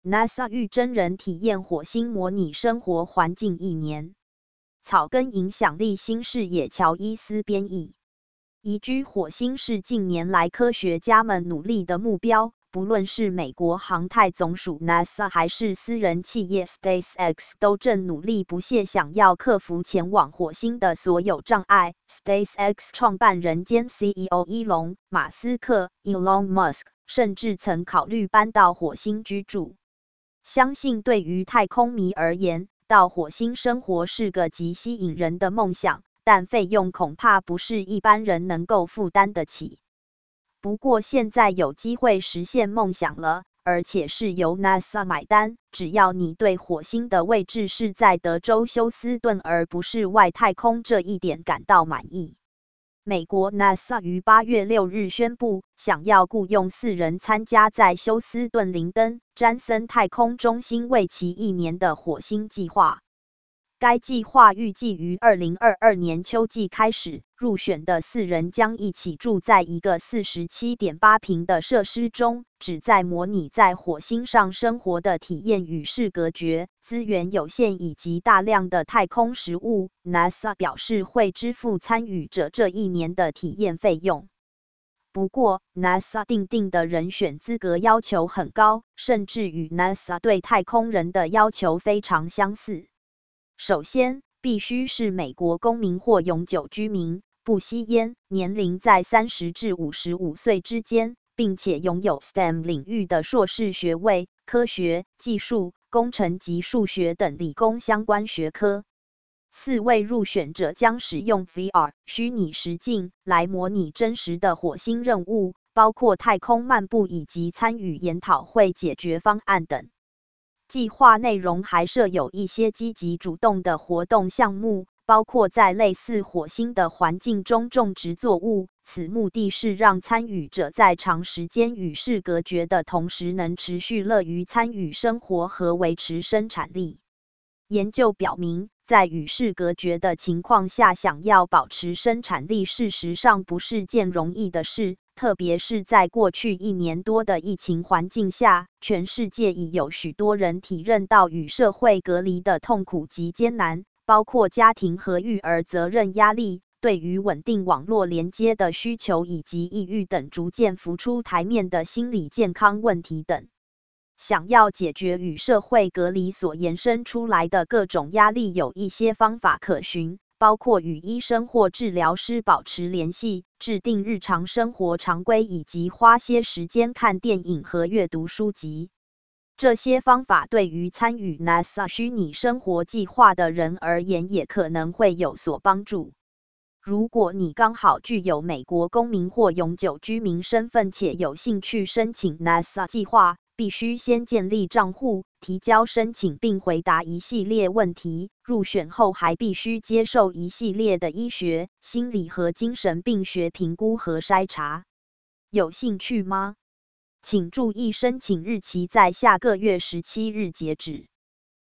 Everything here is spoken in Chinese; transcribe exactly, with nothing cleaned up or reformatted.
NASA 预真人体验火星模拟生活环境一年。草根影响力新视野乔伊斯编译。移居火星是近年来科学家们努力的目标，不论是美国航太总署 NASA 还是私人企业 SpaceX， 都正努力不懈想要克服前往火星的所有障碍。SpaceX 创办人兼 C E O 伊隆·马斯克 Elon Musk 甚至曾考虑搬到火星居住。相信对于太空迷而言，到火星生活是个极吸引人的梦想，但费用恐怕不是一般人能够负担得起。不过现在有机会实现梦想了，而且是由 NASA 买单，只要你对火星的位置是在德州休斯顿而不是外太空这一点感到满意。美国 NASA 于八月六日宣布，想要雇用四人参加在休斯顿林登·詹森太空中心为期一年的火星计划。该计划预计于二零二二年秋季开始，入选的四人将一起住在一个 四十七点八平的设施中，旨在模拟在火星上生活的体验。与世隔绝、资源有限以及大量的太空食物 ，NASA 表示会支付参与者这一年的体验费用。不过 ，NASA 订定的人选资格要求很高，甚至与 NASA 对太空人的要求非常相似。首先，必须是美国公民或永久居民，不吸烟，年龄在三十至五十五岁之间，并且拥有 S T E M 领域的硕士学位，科学、技术、工程及数学等理工相关学科。四位入选者将使用 V R 虚拟实境来模拟真实的火星任务，包括太空漫步以及参与研讨会解决方案等。计划内容还设有一些积极主动的活动项目，包括在类似火星的环境中种植作物。此目的是让参与者在长时间与世隔绝的同时，能持续乐于参与生活和维持生产力。研究表明，在与世隔绝的情况下，想要保持生产力，事实上不是件容易的事。特别是在过去一年多的疫情环境下，全世界已有许多人体认到与社会隔离的痛苦及艰难，包括家庭和育儿责任压力、对于稳定网络连接的需求以及抑郁等逐渐浮出台面的心理健康问题等。想要解决与社会隔离所延伸出来的各种压力，有一些方法可循。包括与医生或治疗师保持联系、制定日常生活常规，以及花些时间看电影和阅读书籍。这些方法对于参与 NASA 虚拟生活计划的人而言也可能会有所帮助。如果你刚好具有美国公民或永久居民身份且有兴趣申请 NASA 计划，必须先建立账户、提交申请并回答一系列问题。入选后还必须接受一系列的医学、心理和精神病学评估和筛查。有兴趣吗？请注意申请日期在下个月十七日截止。